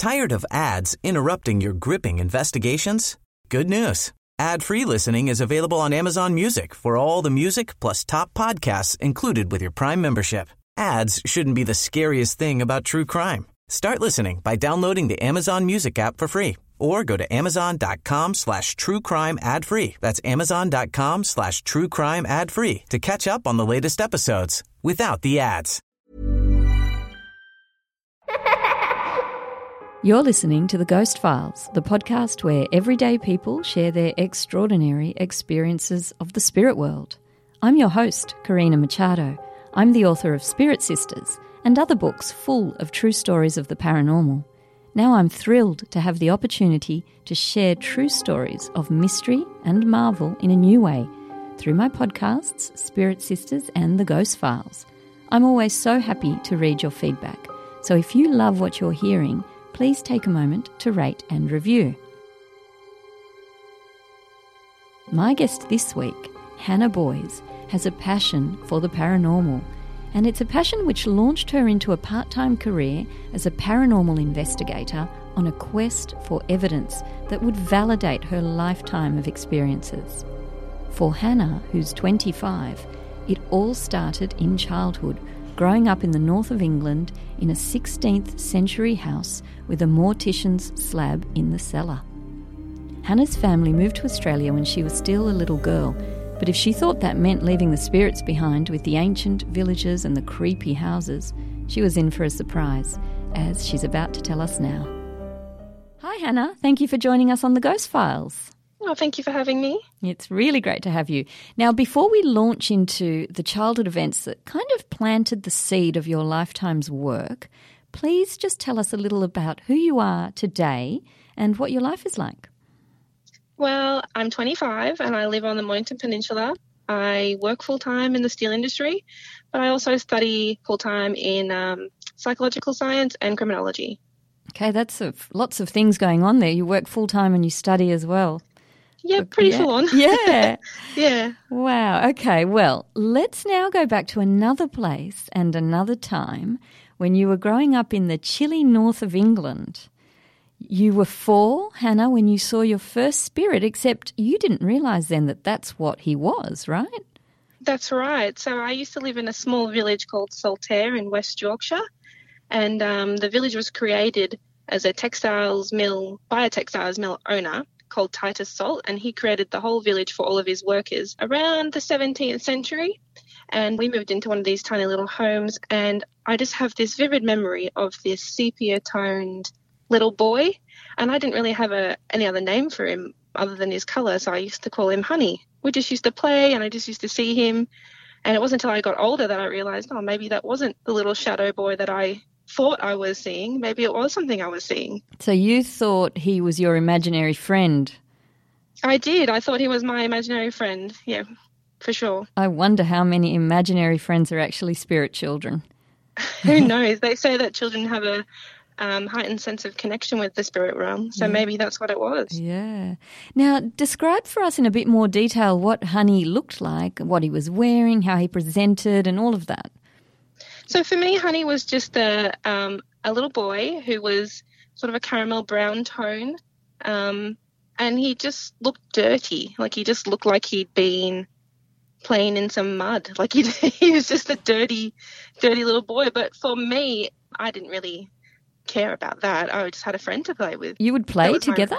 Tired of ads interrupting your gripping investigations? Good news. Ad-free listening is available on Amazon Music for all the music plus top podcasts included with your Prime membership. Ads shouldn't be the scariest thing about true crime. Start listening by downloading the Amazon Music app for free or go to amazon.com/truecrime ad-free. That's amazon.com/truecrime ad-free to catch up on the latest episodes without the ads. You're listening to The Ghost Files, the podcast where everyday people share their extraordinary experiences of the spirit world. I'm your host, Karina Machado. I'm the author of Spirit Sisters and other books full of true stories of the paranormal. Now I'm thrilled to have the opportunity to share true stories of mystery and marvel in a new way through my podcasts, Spirit Sisters and The Ghost Files. I'm always so happy to read your feedback. So if you love what you're hearing, please take a moment to rate and review. My guest this week, Hannah Boys, has a passion for the paranormal, and it's a passion which launched her into a part-time career as a paranormal investigator on a quest for evidence that would validate her lifetime of experiences. For Hannah, who's 25, it all started in childhood, growing up in the north of England in a 16th century house with a mortician's slab in the cellar. Hannah's family moved to Australia when she was still a little girl, but if she thought that meant leaving the spirits behind with the ancient villages and the creepy houses, she was in for a surprise, as she's about to tell us now. Hi Hannah, thank you for joining us on The Ghost Files. Well, thank you for having me. It's really great to have you. Now, before we launch into the childhood events that kind of planted the seed of your lifetime's work, please just tell us a little about who you are today and what your life is like. Well, I'm 25 and I live on the Mornington Peninsula. I work full-time in the steel industry, but I also study full-time in psychological science and criminology. Okay, that's lots of things going on there. You work full-time and you study as well. Yeah, pretty full on. Yeah. Yeah. Wow. Okay, well, let's now go back to another place and another time when you were growing up in the chilly north of England. You were 4, Hannah, when you saw your first spirit, except you didn't realise then that that's what he was, right? That's right. So I used to live in a small village called Saltaire in West Yorkshire, and the village was created as a textiles mill by a textiles mill owner called Titus Salt, and he created the whole village for all of his workers around the 17th century. And we moved into one of these tiny little homes, and I just have this vivid memory of this sepia-toned little boy, and I didn't really have any other name for him other than his colour, so I used to call him Honey. We just used to play, and I just used to see him, and it wasn't until I got older that I realised, oh, maybe that wasn't the little shadow boy that I thought I was seeing. Maybe it was something I was seeing. So you thought he was your imaginary friend? I did. I thought he was my imaginary friend, yeah, for sure. I wonder how many imaginary friends are actually spirit children. Who knows? They say that children have a heightened sense of connection with the spirit realm, so maybe that's what it was. Yeah. Now, describe for us in a bit more detail what Honey looked like, what he was wearing, how he presented and all of that. So for me, Honey was just a little boy who was sort of a caramel brown tone, and he just looked dirty. Like he just looked like he'd been playing in some mud. Like he was just a dirty little boy. But for me, I didn't really care about that. I just had a friend to play with. You would play together?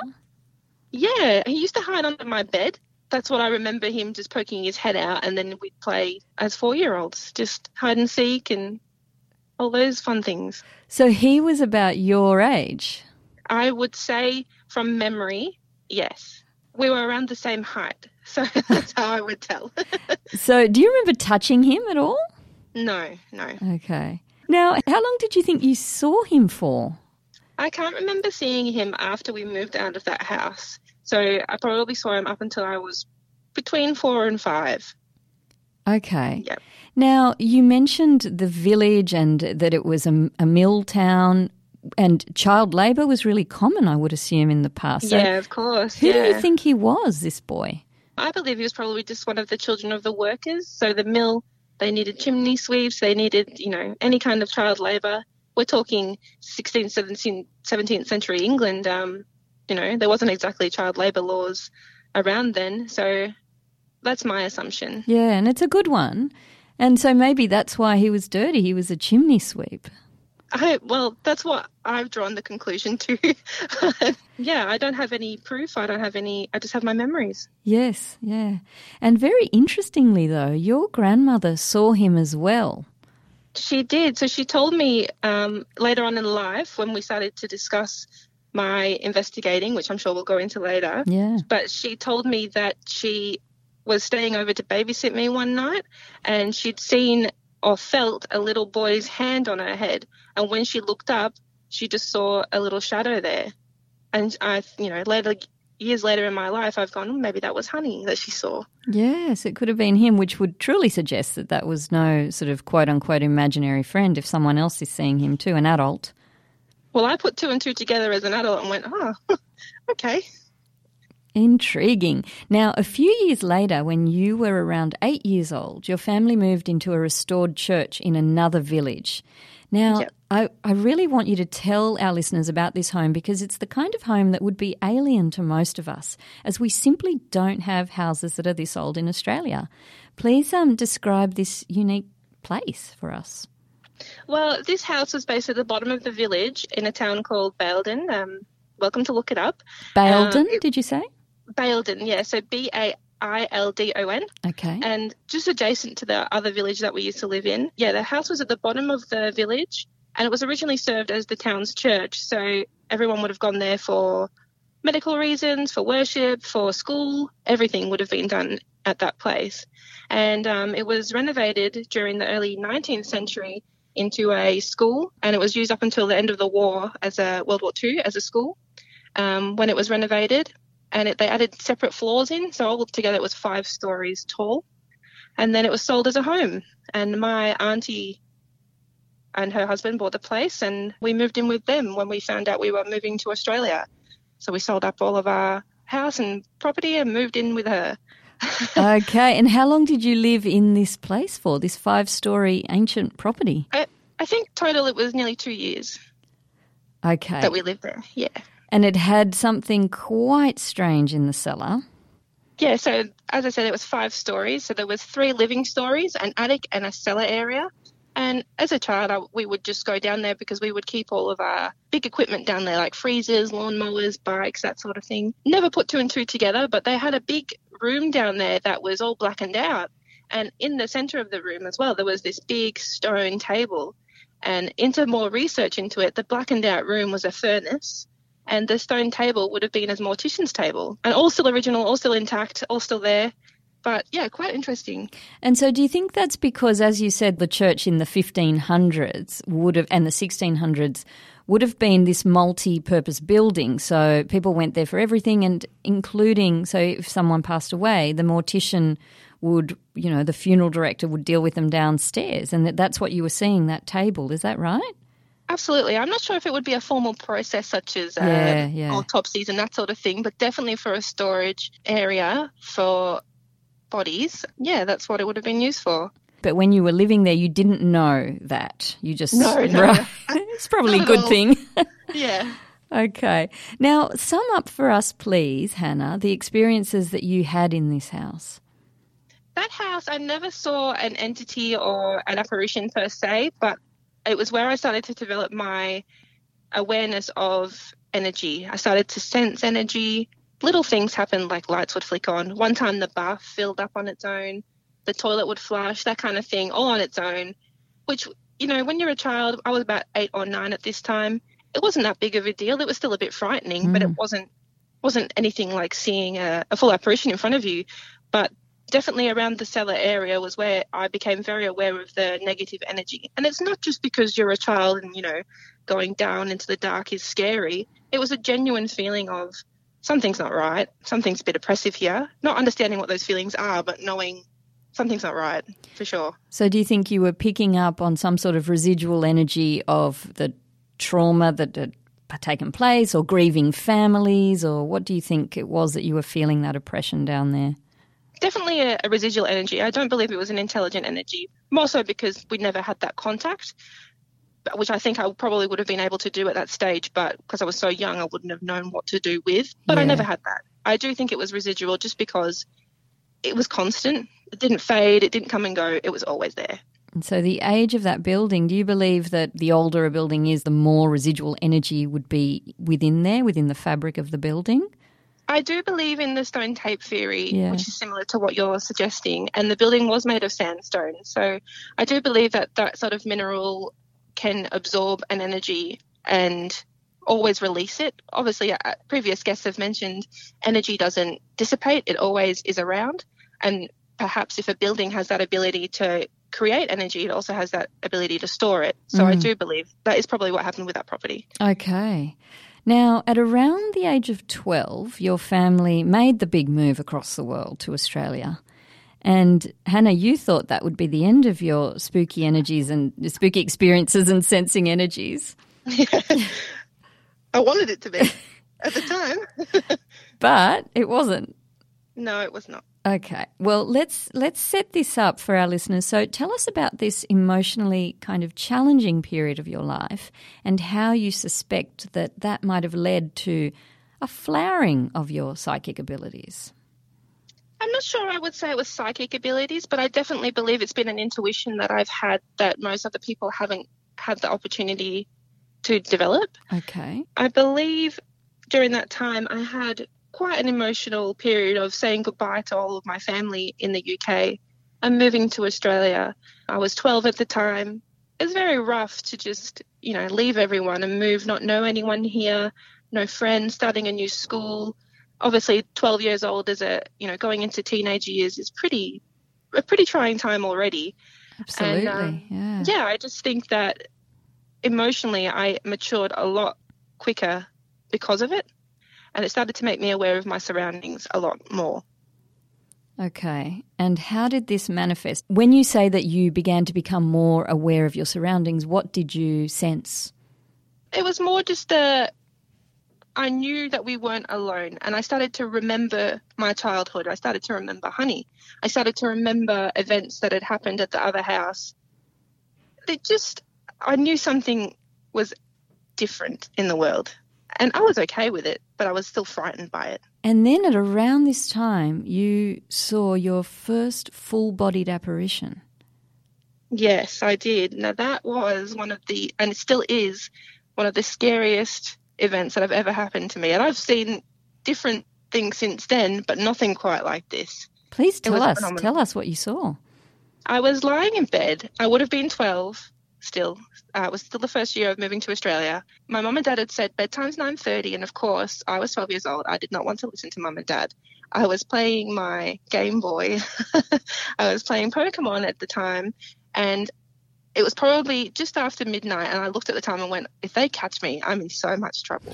Yeah, he used to hide under my bed. That's what I remember, him just poking his head out, and then we'd play as 4-year-olds, just hide and seek and all those fun things. So he was about your age? I would say from memory, yes. We were around the same height, so that's how I would tell. So do you remember touching him at all? No. Okay. Now, how long did you think you saw him for? I can't remember seeing him after we moved out of that house. So I probably saw him up until I was between 4 and 5. Okay. Yep. Now, you mentioned the village and that it was a mill town, and child labour was really common, I would assume, in the past. So yeah, of course. Who do you think he was, this boy? I believe he was probably just one of the children of the workers. So the mill, they needed chimney sweeps, they needed, any kind of child labour. we're talking 16th, 17th century England. There wasn't exactly child labour laws around then. So that's my assumption. Yeah, and it's a good one. And so maybe that's why he was dirty. He was a chimney sweep. That's what I've drawn the conclusion to. Yeah, I don't have any proof. I just have my memories. Yes, yeah. And very interestingly, though, your grandmother saw him as well. She did. So she told me later on in life when we started to discuss my investigating, which I'm sure we'll go into later. Yeah. But she told me that she was staying over to babysit me one night and she'd seen or felt a little boy's hand on her head. And when she looked up, she just saw a little shadow there. And years later in my life, I've gone, maybe that was Honey that she saw. Yes, it could have been him, which would truly suggest that that was no sort of quote-unquote imaginary friend if someone else is seeing him too, an adult. Well, I put two and two together as an adult and went, oh, okay. Intriguing. Now, a few years later, when you were around 8 years old, your family moved into a restored church in another village. Now, Yep. I really want you to tell our listeners about this home because it's the kind of home that would be alien to most of us, as we simply don't have houses that are this old in Australia. Please describe this unique place for us. Well, this house was based at the bottom of the village in a town called Baildon. Welcome to look it up. Baildon, did you say? Baildon, yeah, so Baildon. Okay. And just adjacent to the other village that we used to live in. Yeah, the house was at the bottom of the village and it was originally served as the town's church. So everyone would have gone there for medical reasons, for worship, for school. Everything would have been done at that place. And it was renovated during the early 19th century into a school, and it was used up until the end of the war as a World War II as a school when it was renovated. And they added separate floors in, so altogether it was 5 stories tall. And then it was sold as a home. And my auntie and her husband bought the place, and we moved in with them when we found out we were moving to Australia. So we sold up all of our house and property and moved in with her. Okay, and how long did you live in this place for, this 5-story ancient property? I think total it was nearly 2 years. Okay. That we lived there, yeah. And it had something quite strange in the cellar. Yeah, so as I said, it was 5 stories. So there was 3 living stories, an attic and a cellar area. And as a child, we would just go down there because we would keep all of our big equipment down there, like freezers, lawnmowers, bikes, that sort of thing. Never put 2 and 2 together, but they had a big room down there that was all blackened out. And in the centre of the room as well, there was this big stone table. And into more research into it, the blackened out room was a furnace. And the stone table would have been a mortician's table. And all still original, all still intact, all still there. But, yeah, quite interesting. And so do you think that's because, as you said, the church in the 1500s and the 1600s would have been this multi-purpose building, so people went there for everything, and including, so if someone passed away, the mortician would, the funeral director would deal with them downstairs, and that's what you were seeing, that table. Is that right? Absolutely. I'm not sure if it would be a formal process such as autopsies and that sort of thing, but definitely for a storage area for bodies, yeah, that's what it would have been used for. But when you were living there, you didn't know that. You just... No. Right. It's probably a good thing. Yeah. Okay. Now, sum up for us, please, Hannah, the experiences that you had in this house. That house, I never saw an entity or an apparition per se, but it was where I started to develop my awareness of energy. I started to sense energy. Little things happened, like lights would flick on. One time the bath filled up on its own. The toilet would flush, that kind of thing, all on its own, which, when you're a child, I was about 8 or 9 at this time, it wasn't that big of a deal. It was still a bit frightening, but it wasn't anything like seeing a full apparition in front of you. But definitely around the cellar area was where I became very aware of the negative energy. And it's not just because you're a child and, going down into the dark is scary. It was a genuine feeling of something's not right, something's a bit oppressive here, not understanding what those feelings are, but knowing something's not right, for sure. So do you think you were picking up on some sort of residual energy of the trauma that had taken place, or grieving families, or what do you think it was that you were feeling that oppression down there? Definitely a residual energy. I don't believe it was an intelligent energy, more so because we never had that contact. which I think I probably would have been able to do at that stage, but because I was so young, I wouldn't have known what to do with. But I never had that. I do think it was residual just because it was constant. It didn't fade. It didn't come and go. It was always there. And so the age of that building, do you believe that the older a building is, the more residual energy would be within there, within the fabric of the building? I do believe in the stone tape theory, which is similar to what you're suggesting, and the building was made of sandstone. So I do believe that that sort of mineral can absorb an energy and always release it. Obviously, previous guests have mentioned energy doesn't dissipate, it always is around. And perhaps if a building has that ability to create energy, it also has that ability to store it. So I do believe that is probably what happened with that property. Okay. Now, at around the age of 12, your family made the big move across the world to Australia. And Hannah, you thought that would be the end of your spooky energies and spooky experiences and sensing energies. Yeah. I wanted it to be at the time. But it wasn't. No, it was not. Okay. Well, let's set this up for our listeners. So tell us about this emotionally kind of challenging period of your life and how you suspect that might have led to a flowering of your psychic abilities. I'm not sure I would say it was psychic abilities, but I definitely believe it's been an intuition that I've had that most other people haven't had the opportunity to develop. Okay. I believe during that time I had quite an emotional period of saying goodbye to all of my family in the UK and moving to Australia. I was 12 at the time. It was very rough to just, leave everyone and move, not know anyone here, no friends, starting a new school. Obviously, 12 years old going into teenage years is a pretty trying time already. Absolutely, and, I just think that emotionally I matured a lot quicker because of it. And it started to make me aware of my surroundings a lot more. Okay. And how did this manifest? When you say that you began to become more aware of your surroundings, what did you sense? It was more just I knew that we weren't alone, and I started to remember my childhood. I started to remember Honey. I started to remember events that had happened at the other house. I knew something was different in the world. And I was okay with it, but I was still frightened by it. And then at around this time, you saw your first full-bodied apparition. Yes, I did. Now, that was and it still is, one of the scariest events that have ever happened to me. And I've seen different things since then, but nothing quite like this. Please tell us what you saw. I was lying in bed. I would have been 12 still. It was still the first year of moving to Australia. My mum and dad had said bedtime's 9:30, and of course I was 12 years old. I did not want to listen to mum and dad. I was playing my Game Boy. I was playing Pokemon at the time, and it was probably just after midnight, and I looked at the time and went, if they catch me, I'm in so much trouble.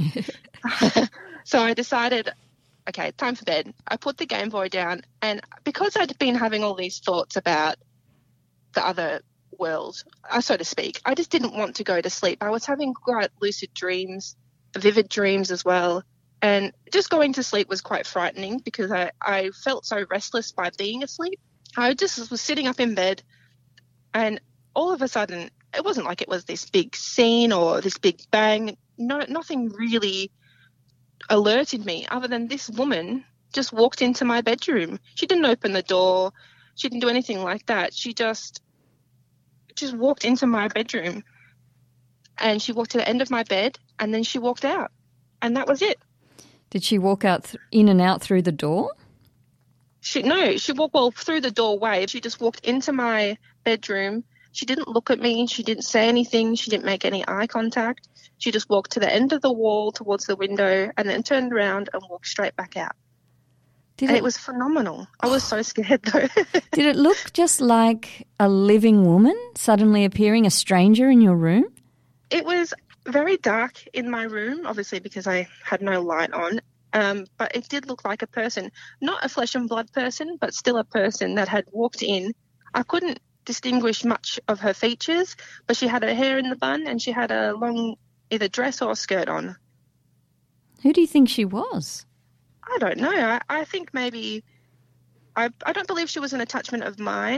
So I decided, okay, time for bed. I put the Game Boy down, and because I'd been having all these thoughts about the other world, so to speak, I just didn't want to go to sleep. I was having quite lucid dreams, vivid dreams as well, and just going to sleep was quite frightening because I felt so restless by being asleep. I just was sitting up in bed, and all of a sudden, it wasn't like it was this big scene or this big bang. No, nothing really alerted me other than this woman just walked into my bedroom. She didn't open the door. She didn't do anything like that. She just walked into my bedroom, and she walked to the end of my bed, and then she walked out, and that was it. Did she walk out in and out through the door? She walked through the doorway. She just walked into my bedroom. She didn't look at me. She didn't say anything. She didn't make any eye contact. She just walked to the end of the wall towards the window and then turned around and walked straight back out. It was phenomenal. I was so scared though. Did it look just like a living woman suddenly appearing, a stranger in your room? It was very dark in my room, obviously because I had no light on, but it did look like a person. Not a flesh and blood person, but still a person that had walked in. I couldn't distinguish much of her features, but she had her hair in the bun and she had a long either dress or skirt on. Who do you think she was? I don't know. I think maybe I don't believe she was an attachment of mine.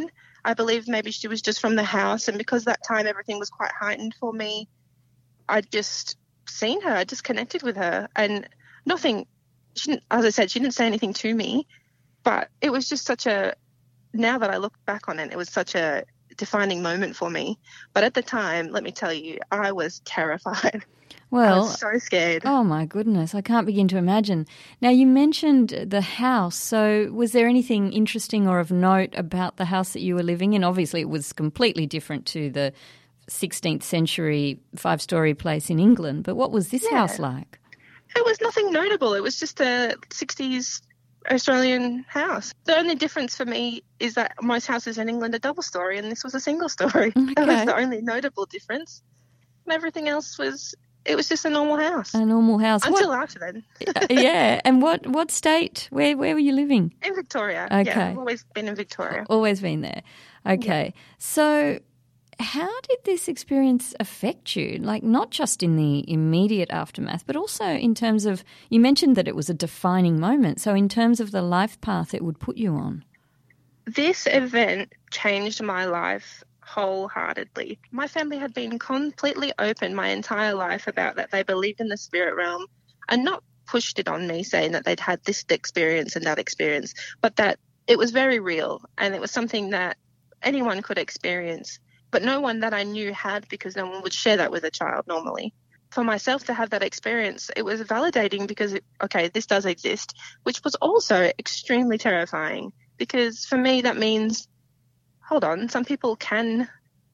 I believe maybe she was just from the house, and because that time everything was quite heightened for me, I'd just seen her, I just connected with her, and nothing, as I said, she didn't say anything to me, but it was just now that I look back on it, it was such a defining moment for me. But at the time, let me tell you, I was terrified. Well, I was so scared. Oh, my goodness. I can't begin to imagine. Now, you mentioned the house. So was there anything interesting or of note about the house that you were living in? Obviously, it was completely different to the 16th century 5-story place in England. But what was this house like? It was nothing notable. It was just a 60s Australian house. The only difference for me is that most houses in England are double story and this was a single story. Okay. That was the only notable difference. And everything else was just a normal house. A normal house. Until after then. Yeah. And what state? Where were you living? In Victoria. Okay. Yeah, I've always been in Victoria. Always been there. Okay. Yeah. So how did this experience affect you? Like not just in the immediate aftermath, but also in terms of, you mentioned that it was a defining moment. So in terms of the life path it would put you on. This event changed my life wholeheartedly. My family had been completely open my entire life about that they believed in the spirit realm and not pushed it on me saying that they'd had this experience and that experience, but that it was very real and it was something that anyone could experience, but no one that I knew had, because no one would share that with a child normally. For myself to have that experience, it was validating because, this does exist, which was also extremely terrifying because for me that means, hold on, some people can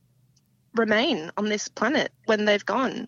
remain on this planet when they've gone.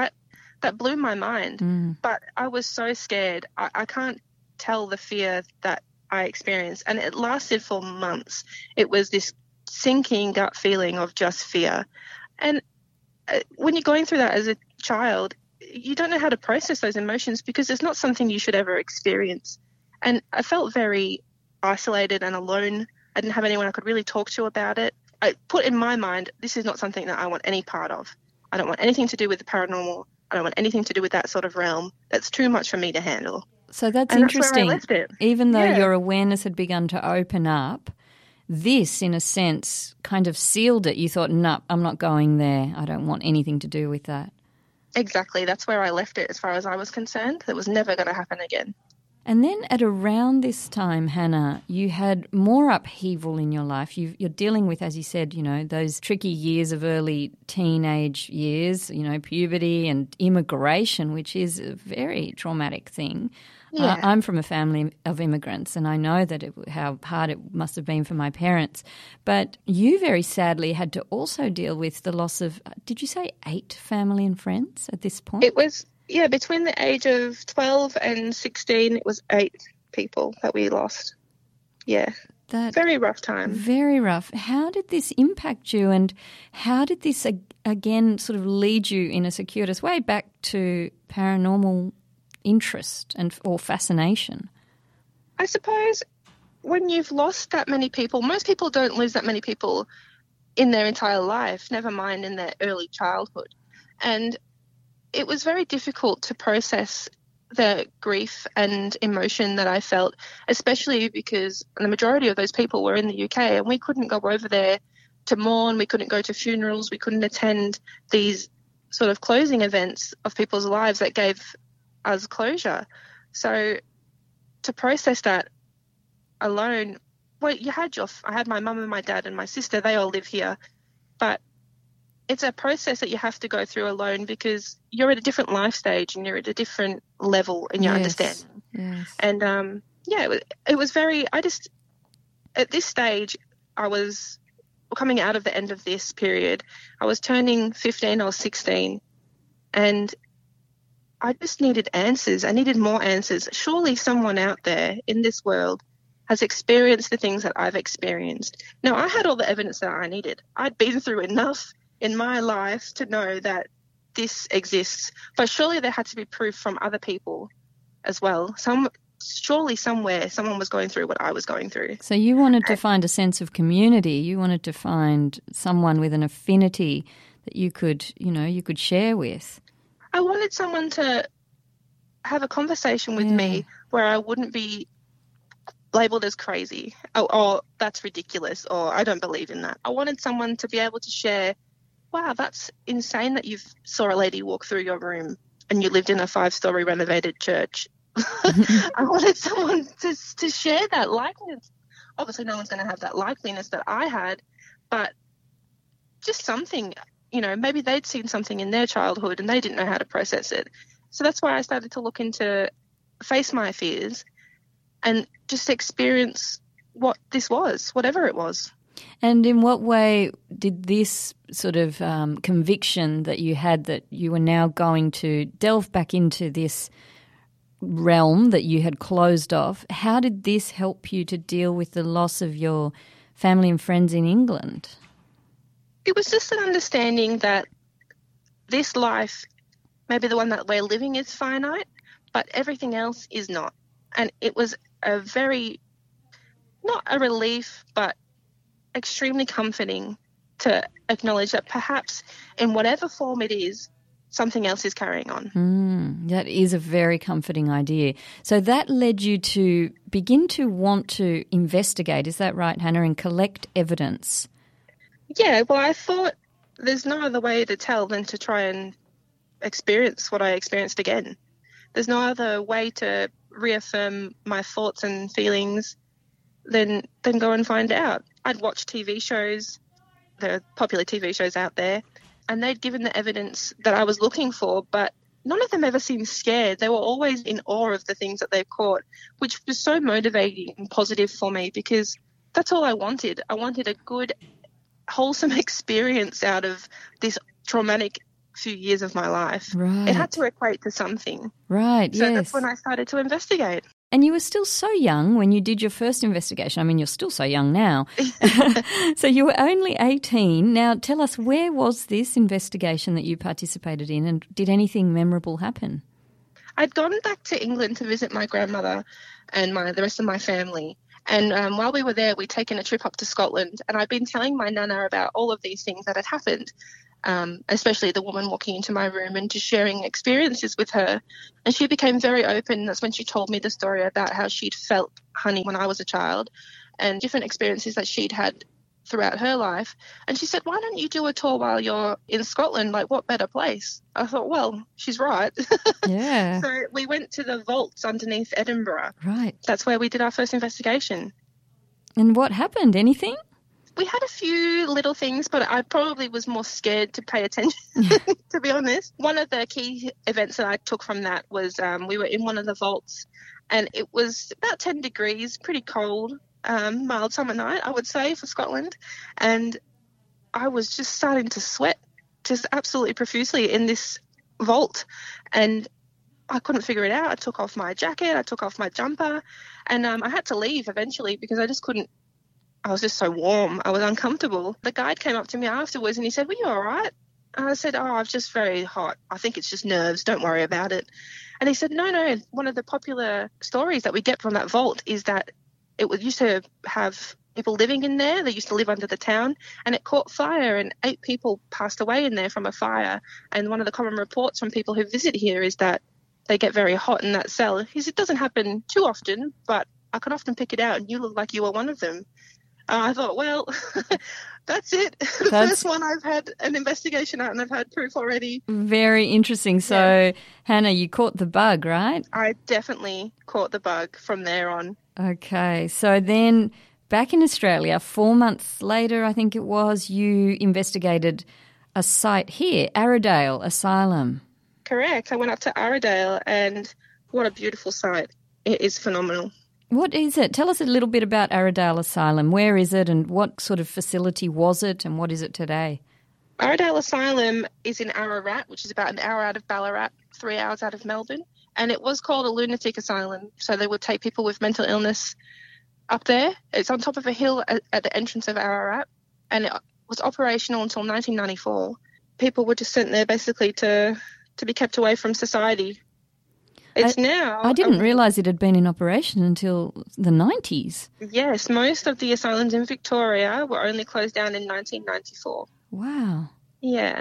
That blew my mind. But I was so scared. I can't tell the fear that I experienced. And it lasted for months. It was this sinking gut feeling of just fear. And when you're going through that as a child, you don't know how to process those emotions because it's not something you should ever experience. And I felt very isolated and alone. I didn't have anyone I could really talk to about it. I put in my mind, this is not something that I want any part of. I don't want anything to do with the paranormal. I don't want anything to do with that sort of realm. That's too much for me to handle. So that's and interesting. That's where I left it. Even though your awareness had begun to open up, this, in a sense, kind of sealed it. You thought, no, I'm not going there. I don't want anything to do with that. Exactly. That's where I left it as far as I was concerned. It was never going to happen again. And then at around this time, Hannah, you had more upheaval in your life. You're dealing with, as you said, those tricky years of early teenage years, puberty and immigration, which is a very traumatic thing. Yeah. I'm from a family of immigrants and I know that how hard it must have been for my parents. But you very sadly had to also deal with the loss of, did you say 8 family and friends at this point? It was, between the age of 12 and 16, it was 8 people that we lost. Yeah. Very rough time. Very rough. How did this impact you and how did this, again, sort of lead you in a circuitous way back to paranormal interest or fascination? I suppose when you've lost that many people, most people don't lose that many people in their entire life, never mind in their early childhood. And it was very difficult to process the grief and emotion that I felt, especially because the majority of those people were in the UK and we couldn't go over there to mourn, we couldn't go to funerals, we couldn't attend these sort of closing events of people's lives that gave us closure. So to process that alone, I had my mum and my dad and my sister, they all live here, but it's a process that you have to go through alone because you're at a different life stage and you're at a different level in your understanding. Yes. And it was very, at this stage, I was coming out of the end of this period. I was turning 15, I was 16, and I just needed answers. I needed more answers. Surely someone out there in this world has experienced the things that I've experienced. Now, I had all the evidence that I needed. I'd been through enough in my life to know that this exists, but surely there had to be proof from other people as well. Surely somewhere someone was going through what I was going through. So you wanted to find a sense of community. You wanted to find someone with an affinity that you could share with. I wanted someone to have a conversation with me where I wouldn't be labelled as crazy or that's ridiculous or I don't believe in that. I wanted someone to be able to share, wow, that's insane that you saw a lady walk through your room and you lived in a 5-story renovated church. I wanted someone to share that likeness. Obviously, no one's going to have that likeliness that I had, but just something, maybe they'd seen something in their childhood and they didn't know how to process it. So that's why I started to look into face my fears and just experience what this was, whatever it was. And in what way did this sort of conviction that you had that you were now going to delve back into this realm that you had closed off, how did this help you to deal with the loss of your family and friends in England? It was just an understanding that this life, maybe the one that we're living, is finite, but everything else is not. And it was a very, not a relief, but extremely comforting to acknowledge that perhaps in whatever form it is, something else is carrying on. That is a very comforting idea. So that led you to begin to want to investigate, is that right, Hannah, and collect evidence? Yeah, well, I thought there's no other way to tell than to try and experience what I experienced again. There's no other way to reaffirm my thoughts and feelings than go and find out. I'd watched TV shows, the popular TV shows out there, and they'd given the evidence that I was looking for, but none of them ever seemed scared. They were always in awe of the things that they've caught, which was so motivating and positive for me because that's all I wanted. I wanted a good, wholesome experience out of this traumatic few years of my life. Right. It had to equate to something. Right, so yes. That's when I started to investigate. And you were still so young when you did your first investigation. I mean, you're still so young now. So you were only 18. Now, tell us, where was this investigation that you participated in, and did anything memorable happen? I'd gone back to England to visit my grandmother and the rest of my family. And while we were there, we'd taken a trip up to Scotland, and I'd been telling my nana about all of these things that had happened. Especially the woman walking into my room and just sharing experiences with her. And she became very open. That's when she told me the story about how she'd felt honey when I was a child and different experiences that she'd had throughout her life. And she said, why don't you do a tour while you're in Scotland? Like, what better place? I thought, well, she's right. Yeah. So we went to the vaults underneath Edinburgh. Right. That's where we did our first investigation. And what happened? Anything? We had a few little things, but I probably was more scared to pay attention, to be honest. One of the key events that I took from that was we were in one of the vaults and it was about 10 degrees, pretty cold, mild summer night, I would say, for Scotland. And I was just starting to sweat just absolutely profusely in this vault. And I couldn't figure it out. I took off my jacket, I took off my jumper, and I had to leave eventually because I just couldn't. I was just so warm. I was uncomfortable. The guide came up to me afterwards and he said, were you all right? And I said, I'm just very hot. I think it's just nerves. Don't worry about it. And he said, no. One of the popular stories that we get from that vault is that it used to have people living in there. They used to live under the town and it caught fire and 8 people passed away in there from a fire. And one of the common reports from people who visit here is that they get very hot in that cell. He said, it doesn't happen too often, but I can often pick it out and you look like you were one of them. I thought, well, that's it. The first one I've had an investigation out and I've had proof already. Very interesting. So, yeah. Hannah, you caught the bug, right? I definitely caught the bug from there on. Okay. So then back in Australia, 4 months later, I think it was, you investigated a site here, Arradale Asylum. Correct. I went up to Arradale and what a beautiful site. It is phenomenal. What is it? Tell us a little bit about Arradale Asylum. Where is it and what sort of facility was it and what is it today? Arradale Asylum is in Ararat, which is about an hour out of Ballarat, 3 hours out of Melbourne. And it was called a lunatic asylum. So they would take people with mental illness up there. It's on top of a hill at the entrance of Ararat. And it was operational until 1994. People were just sent there basically to be kept away from society. I didn't realise it had been in operation until the 90s. Yes, most of the asylums in Victoria were only closed down in 1994. Wow. Yeah.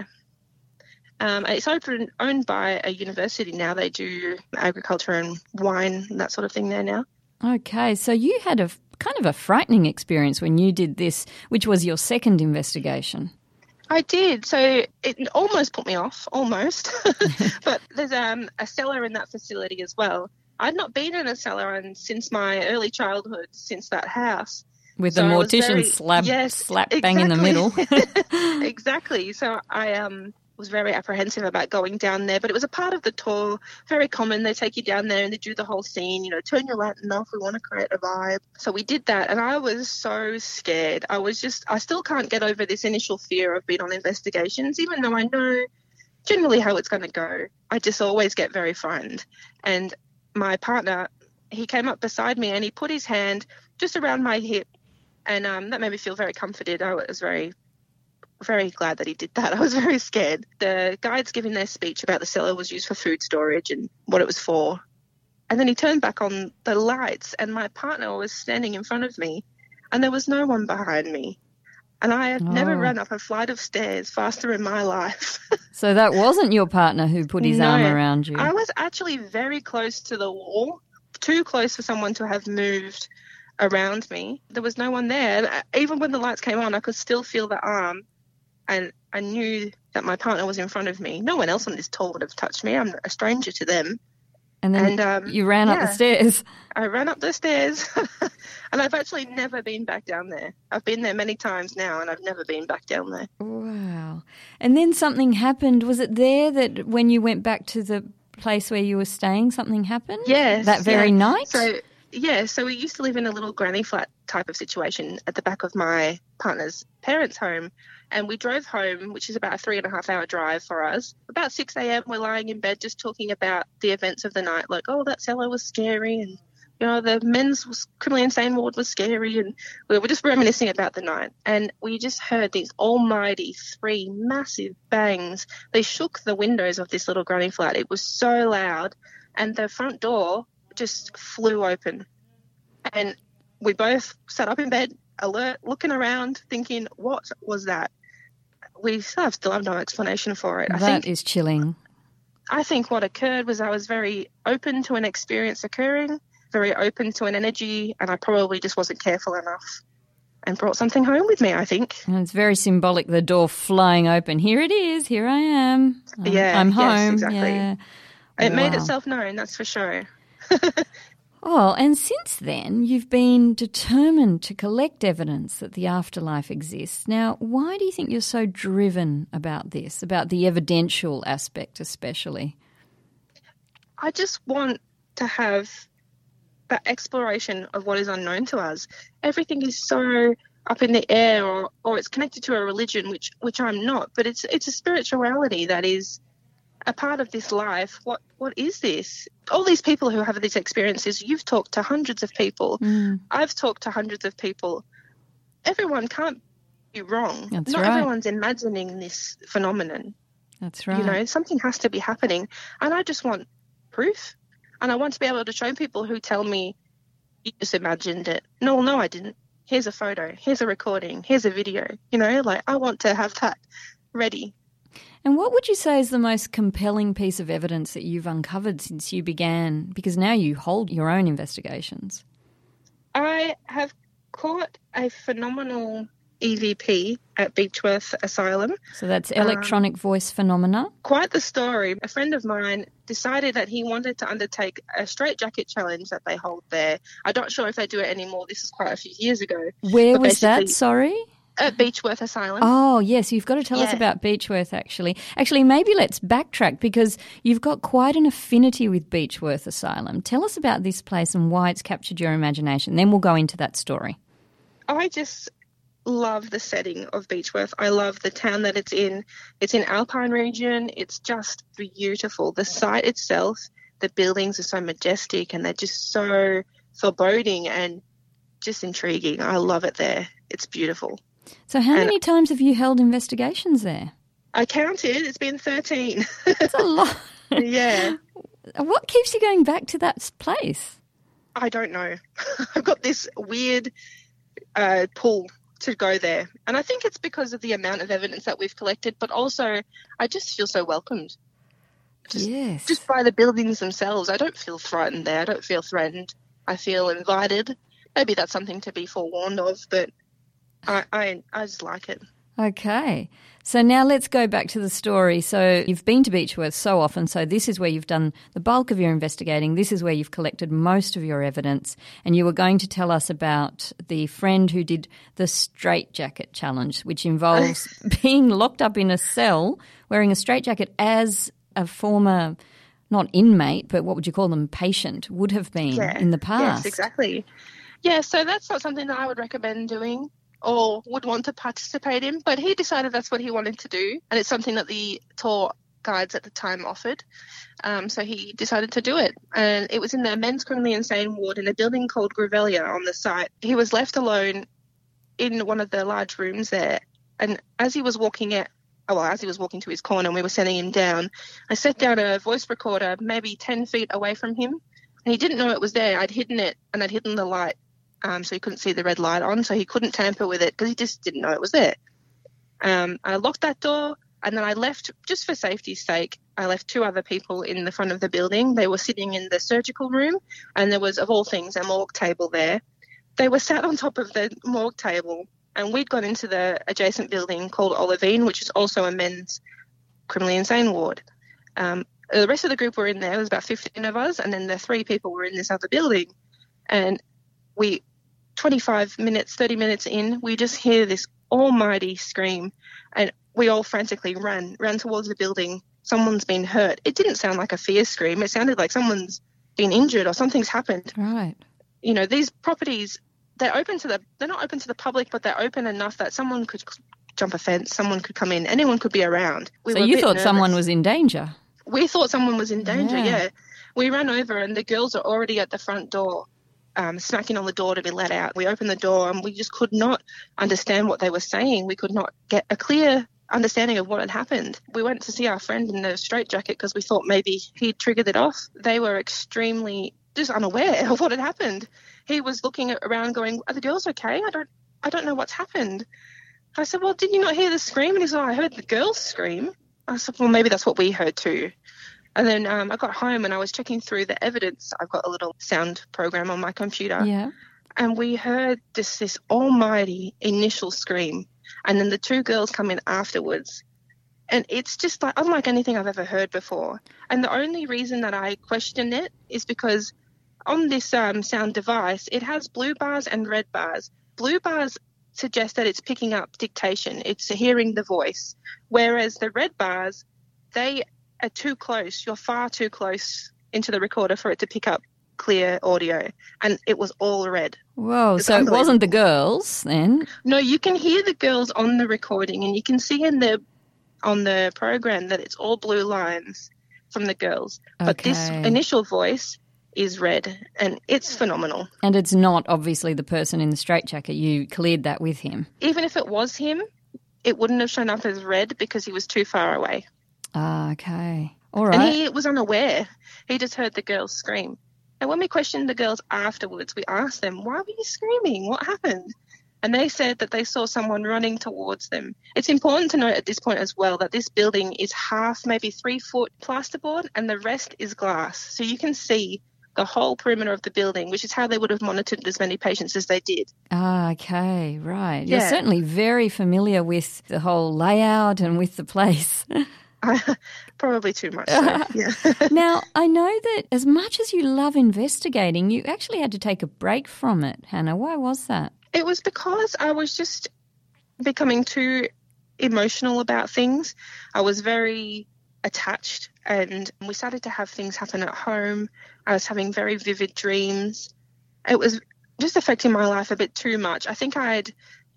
It's owned by a university now. They do agriculture and wine and that sort of thing there now. Okay, so you had a kind of a frightening experience when you did this, which was your second investigation. I did. So it almost put me off, almost. But there's a cellar in that facility as well. I'd not been in a cellar since my early childhood, since that house. With the mortician slap bang in the middle. Exactly. So I was very apprehensive about going down there, but it was a part of the tour, very common. They take you down there and they do the whole scene, you know, turn your lantern off, we want to create a vibe. So we did that, and I was so scared. I still can't get over this initial fear of being on investigations, even though I know generally how it's going to go. I just always get very frightened. And my partner, he came up beside me and he put his hand just around my hip, and that made me feel very comforted. I was very glad that he did that. I was very scared. The guides giving their speech about the cellar was used for food storage and what it was for. And then he turned back on the lights and my partner was standing in front of me and there was no one behind me. And I had never run up a flight of stairs faster in my life. So that wasn't your partner who put his arm around you? I was actually very close to the wall, too close for someone to have moved around me. There was no one there. And even when the lights came on, I could still feel the arm. And I knew that my partner was in front of me. No one else on this tour would have touched me. I'm a stranger to them. And then you ran up the stairs. I ran up the stairs. And I've actually never been back down there. I've been there many times now and I've never been back down there. Wow. And then something happened. Was it there that when you went back to the place where you were staying, something happened? Yes. That very night? So we used to live in a little granny flat type of situation at the back of my partner's parents' home. And we drove home, which is about a 3.5 hour drive for us. About 6 a.m, we're lying in bed just talking about the events of the night, like, oh, that cellar was scary and, you know, the men's criminally insane ward was scary. And we were just reminiscing about the night. And we just heard these almighty 3 massive bangs. They shook the windows of this little granny flat. It was so loud. And the front door just flew open. And we both sat up in bed, alert, looking around, thinking, what was that? We still have no explanation for it. That is chilling. I think what occurred was I was very open to an experience occurring, very open to an energy, and I probably just wasn't careful enough and brought something home with me, I think. And it's very symbolic, the door flying open. Here it is. Here I am. I'm home. Yes, exactly. Yeah. It made itself known, that's for sure. Oh, and since then, you've been determined to collect evidence that the afterlife exists. Now, why do you think you're so driven about this, about the evidential aspect especially? I just want to have that exploration of what is unknown to us. Everything is so up in the air, or it's connected to a religion, which I'm not, but it's a spirituality that is a part of this life. What is this? All these people who have these experiences, you've talked to hundreds of people. I've talked to hundreds of people. Everyone can't be wrong. That's Not right. everyone's imagining this phenomenon. That's right. You know, something has to be happening. And I just want proof. And I want to be able to show people who tell me, you just imagined it. No, I didn't. Here's a photo. Here's a recording. Here's a video. You know, like I want to have that ready. And what would you say is the most compelling piece of evidence that you've uncovered since you began? Because now you hold your own investigations. I have caught a phenomenal EVP at Beechworth Asylum. So that's electronic voice phenomena. Quite the story. A friend of mine decided that he wanted to undertake a straitjacket challenge that they hold there. I'm not sure if they do it anymore. This is quite a few years ago. Where was that? Sorry? At Beechworth Asylum. Oh, yes. You've got to tell us about Beechworth, actually. Actually, maybe let's backtrack because you've got quite an affinity with Beechworth Asylum. Tell us about this place and why it's captured your imagination. Then we'll go into that story. I just love the setting of Beechworth. I love the town that it's in. It's in Alpine region. It's just beautiful. The site itself, the buildings are so majestic and they're just so foreboding and just intriguing. I love it there. It's beautiful. So how many times have you held investigations there? I counted. It's been 13. That's a lot. Yeah. What keeps you going back to that place? I don't know. I've got this weird pull to go there. And I think it's because of the amount of evidence that we've collected, but also I just feel so welcomed. Just by the buildings themselves. I don't feel frightened there. I don't feel threatened. I feel invited. Maybe that's something to be forewarned of, but I just like it. Okay. So now let's go back to the story. So you've been to Beechworth so often, so this is where you've done the bulk of your investigating. This is where you've collected most of your evidence, and you were going to tell us about the friend who did the straitjacket challenge, which involves being locked up in a cell, wearing a straitjacket as a former, not inmate, but what would you call them, patient, would have been in the past. Yes, exactly. Yeah, so that's not something that I would recommend doing or would want to participate in, but he decided that's what he wanted to do, and it's something that the tour guides at the time offered. So he decided to do it, and it was in the men's criminally insane ward in a building called Grevillea on the site. He was left alone in one of the large rooms there, and as he was walking to his corner and we were sending him down, I set down a voice recorder maybe 10 feet away from him, and he didn't know it was there. I'd hidden it, and I'd hidden the light, so he couldn't see the red light on, so he couldn't tamper with it because he just didn't know it was there. I locked that door, and then I left, just for safety's sake, I left 2 other people in the front of the building. They were sitting in the surgical room, and there was, of all things, a morgue table there. They were sat on top of the morgue table, and we'd gone into the adjacent building called Olivine, which is also a men's criminally insane ward. The rest of the group were in there. There was about 15 of us, and then the 3 people were in this other building. And 25 minutes, 30 minutes in, we just hear this almighty scream, and we all frantically ran towards the building. Someone's been hurt. It didn't sound like a fear scream. It sounded like someone's been injured or something's happened. Right. You know, these properties, they're not open to the public, but they're open enough that someone could jump a fence, someone could come in, anyone could be around. So you thought someone was in danger? We thought someone was in danger, yeah. We ran over, and the girls are already at the front door, smacking on the door to be let out. We opened the door, and we just could not understand what they were saying. We could not get a clear understanding of what had happened. We went to see our friend in the straitjacket because we thought maybe he'd triggered it off. They were extremely just unaware of what had happened. He was looking around going, "Are the girls okay? I don't know what's happened." I said, "Well, did you not hear the scream?" And he said, "I heard the girls scream." I said, "Well, maybe that's what we heard too." And then I got home and I was checking through the evidence. I've got a little sound program on my computer. Yeah. And we heard this almighty initial scream. And then the 2 girls come in afterwards. And it's just like unlike anything I've ever heard before. And the only reason that I question it is because on this sound device, it has blue bars and red bars. Blue bars suggest that it's picking up dictation. It's hearing the voice. Whereas the red bars, they are too close. You're far too close into the recorder for it to pick up clear audio. And it was all red. Whoa, so it wasn't the girls then? No, you can hear the girls on the recording, and you can see on the program that it's all blue lines from the girls. Okay. But this initial voice is red, and it's phenomenal. And it's not obviously the person in the straitjacket. You cleared that with him. Even if it was him, it wouldn't have shown up as red because he was too far away. Ah, okay. All right. And he was unaware. He just heard the girls scream. And when we questioned the girls afterwards, we asked them, "Why were you screaming? What happened?" And they said that they saw someone running towards them. It's important to note at this point as well that this building is half, maybe 3 foot plasterboard, and the rest is glass. So you can see the whole perimeter of the building, which is how they would have monitored as many patients as they did. Ah, okay, right. Yeah. You're certainly very familiar with the whole layout and with the place. Probably too much so, yeah. Now, I know that as much as you love investigating, you actually had to take a break from it, Hannah. Why was that? It was because I was just becoming too emotional about things. I was very attached, and we started to have things happen at home. I was having very vivid dreams. It was just affecting my life a bit too much. I think I'd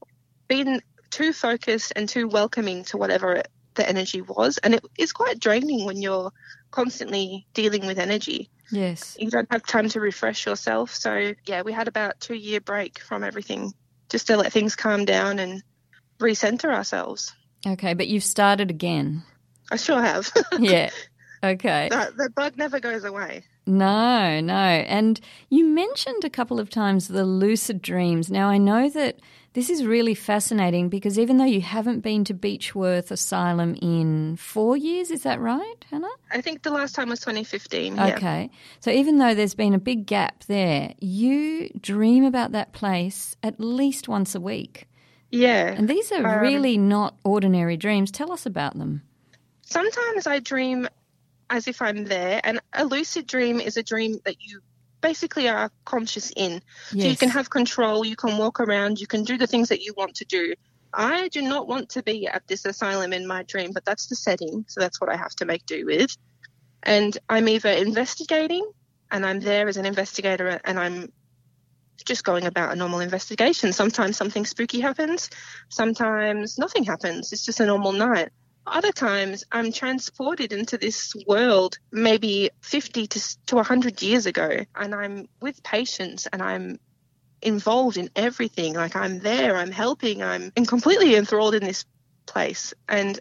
been too focused and too welcoming to whatever the energy was, and it is quite draining when you're constantly dealing with energy. Yes. You don't have time to refresh yourself. So, yeah, we had about a 2-year break from everything just to let things calm down and recenter ourselves. Okay, but you've started again. I sure have. Yeah. Okay. The bug never goes away. No. And you mentioned a couple of times the lucid dreams. Now, I know that This is really fascinating because even though you haven't been to Beechworth Asylum in 4 years, is that right, Hannah? I think the last time was 2015. Yeah. Okay. So even though there's been a big gap there, you dream about that place at least once a week. Yeah. And these are really not ordinary dreams. Tell us about them. Sometimes I dream as if I'm there, and a lucid dream is a dream that you basically are conscious in. Yes. So you can have control, you can walk around, you can do the things that you want to do. I do not want to be at this asylum in my dream, but that's the setting, so that's what I have to make do with. And I'm either investigating, and I'm there as an investigator, and I'm just going about a normal investigation. Sometimes something spooky happens, sometimes nothing happens. It's just a normal night. Other times I'm transported into this world maybe 50 to 100 years ago, and I'm with patients and I'm involved in everything. Like I'm there, I'm helping, I'm completely enthralled in this place. And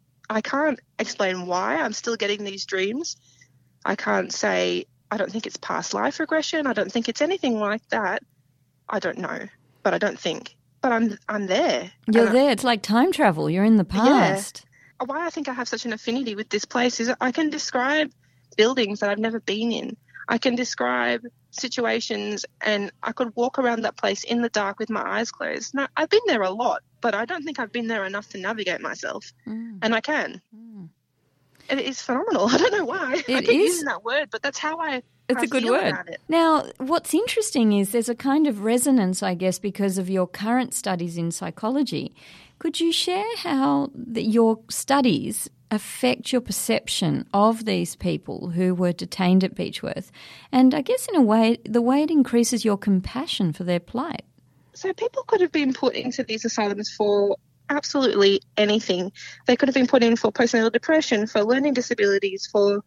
I can't explain why I'm still getting these dreams. I can't say, I don't think it's past life regression. I don't think it's anything like that. I don't know, but I don't think. But I'm there. You're there. It's like time travel. You're in the past. Yeah. Why I think I have such an affinity with this place is I can describe buildings that I've never been in. I can describe situations, and I could walk around that place in the dark with my eyes closed. Now, I've been there a lot, but I don't think I've been there enough to navigate myself. And I can. And it is phenomenal. I don't know why. I keep using that word, but that's how it's a good word. Now, what's interesting is there's a kind of resonance, I guess, because of your current studies in psychology. Could you share how your studies affect your perception of these people who were detained at Beechworth? And I guess in a way, the way it increases your compassion for their plight. So people could have been put into these asylums for absolutely anything. They could have been put in for postnatal depression, for learning disabilities, for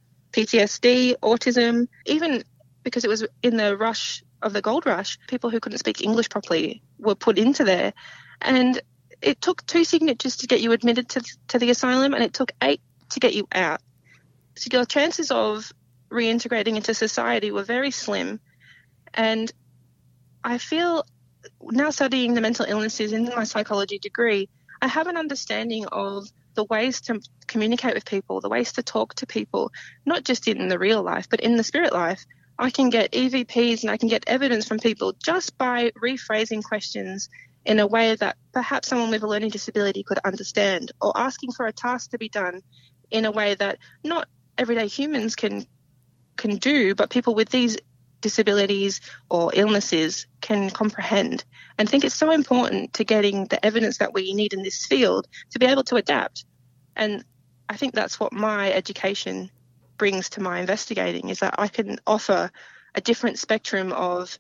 PTSD, autism, even because it was in the rush of the gold rush, people who couldn't speak English properly were put into there. And it took 2 signatures to get you admitted to the asylum, and it took 8 to get you out. So your chances of reintegrating into society were very slim. And I feel now studying the mental illnesses in my psychology degree, I have an understanding of the ways to communicate with people, the ways to talk to people, not just in the real life, but in the spirit life. I can get EVPs and I can get evidence from people just by rephrasing questions in a way that perhaps someone with a learning disability could understand, or asking for a task to be done in a way that not everyday humans can do, but people with these disabilities or illnesses can comprehend. And I think it's so important to getting the evidence that we need in this field to be able to adapt. And I think that's what my education brings to my investigating, is that I can offer a different spectrum of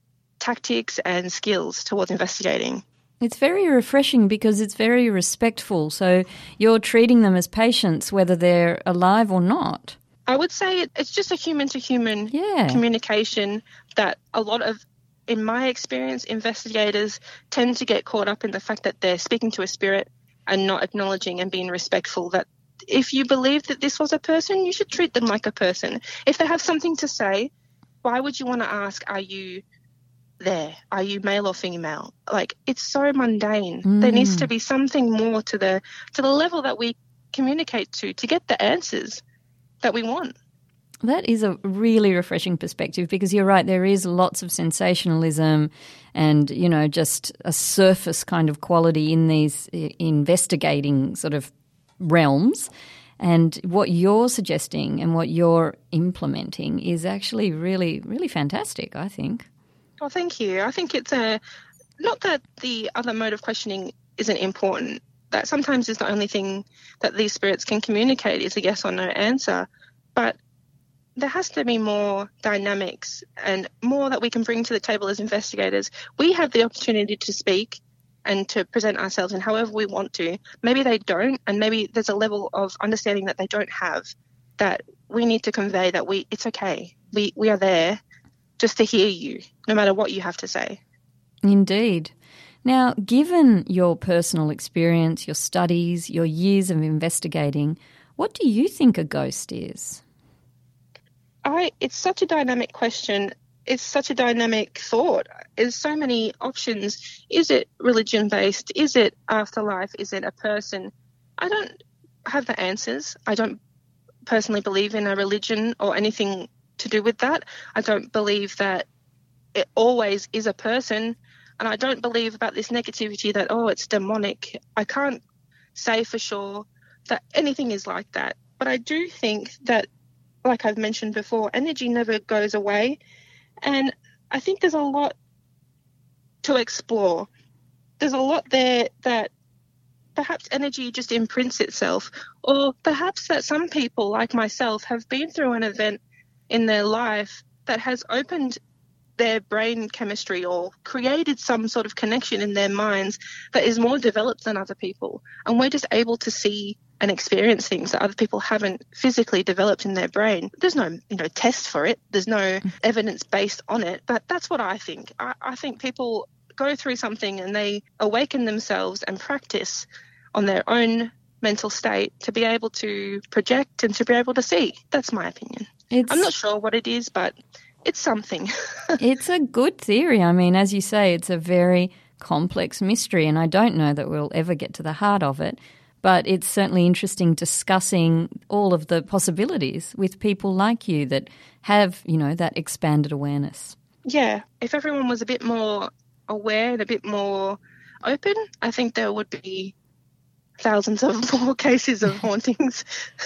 tactics and skills towards investigating. It's very refreshing because it's very respectful. So you're treating them as patients, whether they're alive or not. I would say it's just a human-to-human communication that a lot of, in my experience, investigators tend to get caught up in the fact that they're speaking to a spirit and not acknowledging and being respectful that if you believe that this was a person, you should treat them like a person. If they have something to say, why would you want to ask, are you there? Are you male or female? Like, it's so mundane. There needs to be something more to the level that we communicate to get the answers that we want. That is a really refreshing perspective, because you're right, there is lots of sensationalism and, you know, just a surface kind of quality in these investigating sort of realms. And what you're suggesting and what you're implementing is actually really, really fantastic, I think. Well, thank you. I think it's not that the other mode of questioning isn't important. That sometimes is the only thing that these spirits can communicate is a yes or no answer. But there has to be more dynamics and more that we can bring to the table as investigators. We have the opportunity to speak and to present ourselves in however we want to. Maybe they don't, and maybe there's a level of understanding that they don't have that we need to convey that it's okay. We are there just to hear you, no matter what you have to say. Indeed. Now, given your personal experience, your studies, your years of investigating, what do you think a ghost is? It's such a dynamic question. it's such a dynamic thought. There's so many options. Is it religion-based? Is it afterlife? Is it a person? I don't have the answers. I don't personally believe in a religion or anything to do with that. I don't believe that it always is a person, and I don't believe about this negativity that, oh, it's demonic. I can't say for sure that anything is like that. But I do think that, like I've mentioned before, energy never goes away. And I think there's a lot to explore. There's a lot there that perhaps energy just imprints itself, or perhaps that some people like myself have been through an event in their life that has opened their brain chemistry or created some sort of connection in their minds that is more developed than other people. And we're just able to see and experience things that other people haven't physically developed in their brain. There's no, test for it. There's no evidence based on it. But that's what I think. I think people go through something and they awaken themselves and practice on their own mental state to be able to project and to be able to see. That's my opinion. I'm not sure what it is, but it's something. It's a good theory. I mean, as you say, it's a very complex mystery, and I don't know that we'll ever get to the heart of it. But it's certainly interesting discussing all of the possibilities with people like you that have, that expanded awareness. Yeah, if everyone was a bit more aware and a bit more open, I think there would be thousands of more cases of hauntings.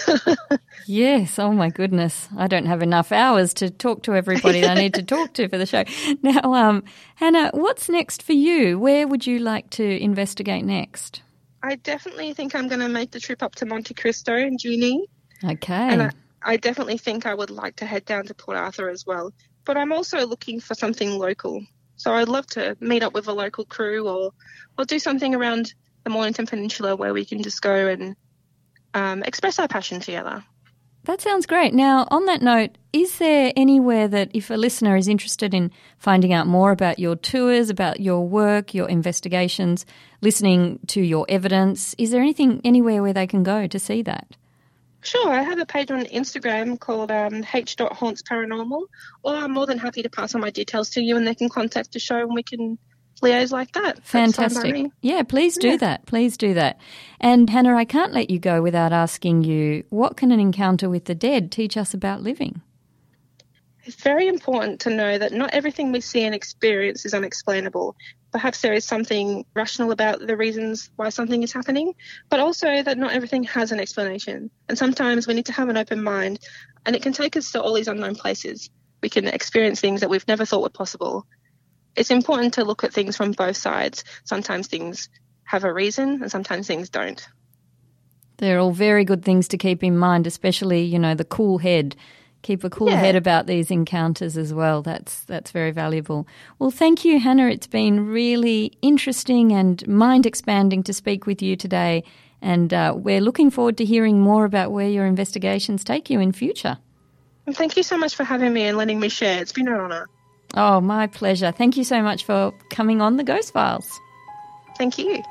Yes, oh my goodness. I don't have enough hours to talk to everybody I need to talk to for the show. Now, Hannah, what's next for you? Where would you like to investigate next? I definitely think I'm going to make the trip up to Monte Cristo in June. Okay. And I definitely think I would like to head down to Port Arthur as well. But I'm also looking for something local. So I'd love to meet up with a local crew or do something around the Mornington Peninsula where we can just go and express our passion together. That sounds great. Now, on that note, is there anywhere that if a listener is interested in finding out more about your tours, about your work, your investigations, listening to your evidence, is there anywhere where they can go to see that? Sure. I have a page on Instagram called h.haunts_paranormal, or I'm more than happy to pass on my details to you and they can contact the show and we can liaise like that. Fantastic. Yeah, please do that. Please do that. And Hannah, I can't let you go without asking you, what can an encounter with the dead teach us about living? It's very important to know that not everything we see and experience is unexplainable. Perhaps there is something rational about the reasons why something is happening, but also that not everything has an explanation. And sometimes we need to have an open mind, and it can take us to all these unknown places. We can experience things that we've never thought were possible. It's important to look at things from both sides. Sometimes things have a reason and sometimes things don't. They're all very good things to keep in mind, especially, the cool head. Keep a cool head about these encounters as well. That's very valuable. Well, thank you, Hannah. It's been really interesting and mind-expanding to speak with you today, and we're looking forward to hearing more about where your investigations take you in future. And thank you so much for having me and letting me share. It's been an honour. Oh, my pleasure. Thank you so much for coming on The Ghost Files. Thank you.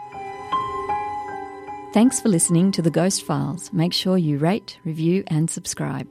Thanks for listening to The Ghost Files. Make sure you rate, review and subscribe.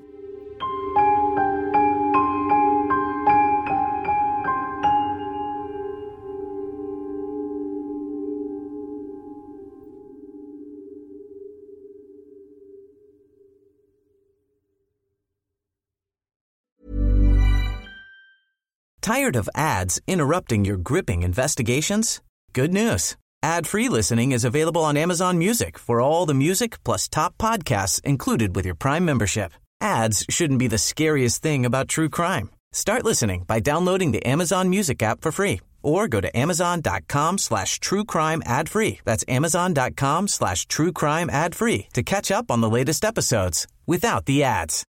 Tired of ads interrupting your gripping investigations? Good news. Ad-free listening is available on Amazon Music for all the music plus top podcasts included with your Prime membership. Ads shouldn't be the scariest thing about true crime. Start listening by downloading the Amazon Music app for free or go to amazon.com/truecrime ad-free. That's amazon.com/truecrime ad-free to catch up on the latest episodes without the ads.